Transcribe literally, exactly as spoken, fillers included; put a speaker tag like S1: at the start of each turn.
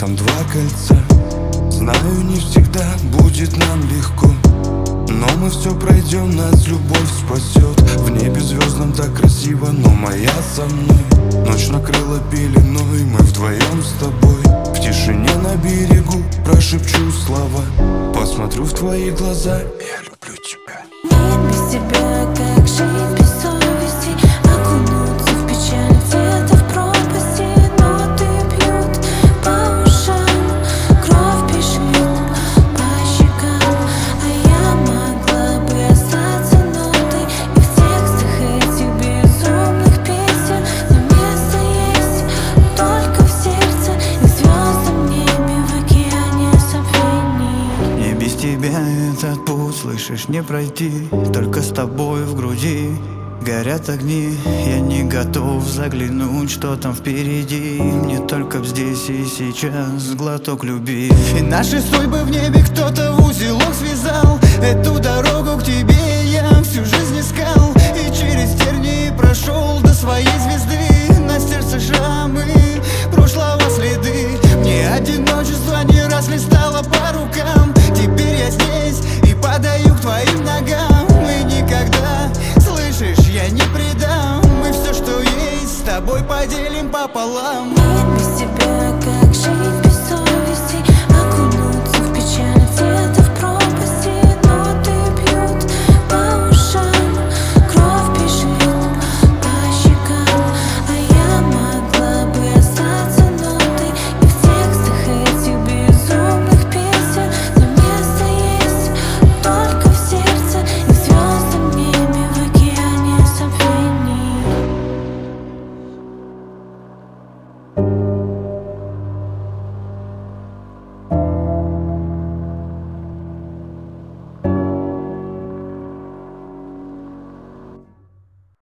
S1: там два кольца. Знаю, не всегда будет нам легко, но мы все пройдем, нас любовь спасет. В небе звездном так красиво, но моя со мной. Ночь накрыла пеленой, мы вдвоем с тобой. В тишине на берегу прошепчу слова, посмотрю в твои глаза, я люблю тебя.
S2: Нет, без тебя как жить без совести, окунуться в печаль где-то в пропасти. Ноты бьют по ушам, кровь бежит по щекам, а я могла бы остаться нотой и в текстах этих безумных песен. Но место есть только в сердце и в звездном небе, в океане забвений.
S3: Не без тебя этот путь, слышишь, не пройти. Только с тобой в груди горят огни. Я не готов заглянуть, что там впереди. Мне только б здесь и сейчас глоток любви. И наши судьбы в небе кто-то в узелок связал. Эту дорогу к тебе я всю жизнь искал, и через тернии прошел до своей звезды. На сердце шрамы, прошлого следы. Мне одиночество не раз листало по рукам. Теперь я здесь и падаю к твоим ногам. Мы никогда, слышишь, я не предам. Мы все, что есть, с тобой поделим пополам.
S2: Нет, без тебя как жить